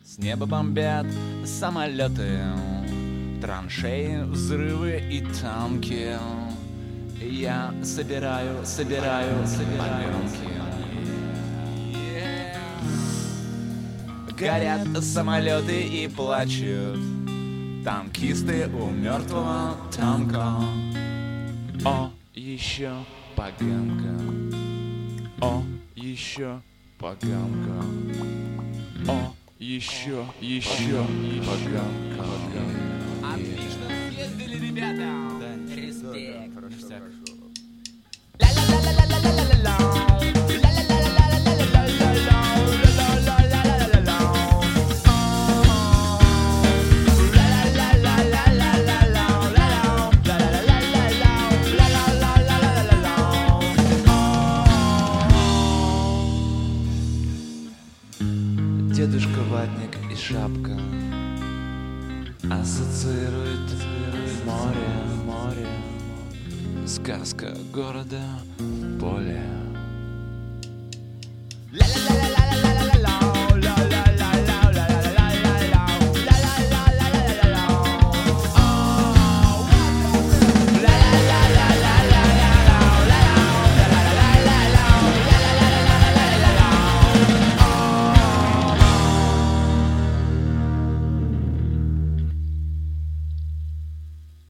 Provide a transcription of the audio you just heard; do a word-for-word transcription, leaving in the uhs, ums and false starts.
С неба бомбят самолеты, траншеи, взрывы и танки. Я собираю, собираю, собираю. Горят самолеты и плачут танкисты у мертвого танка. О, еще поганка. О, еще поганка. О, еще, еще поганка. Отлично съездили, ребята. Да. Респект. Да, хорошо, хорошо. Дедушка ватник и шапка ассоциирует море, море. Сказка города в поле. Ла-ла-ла-ла.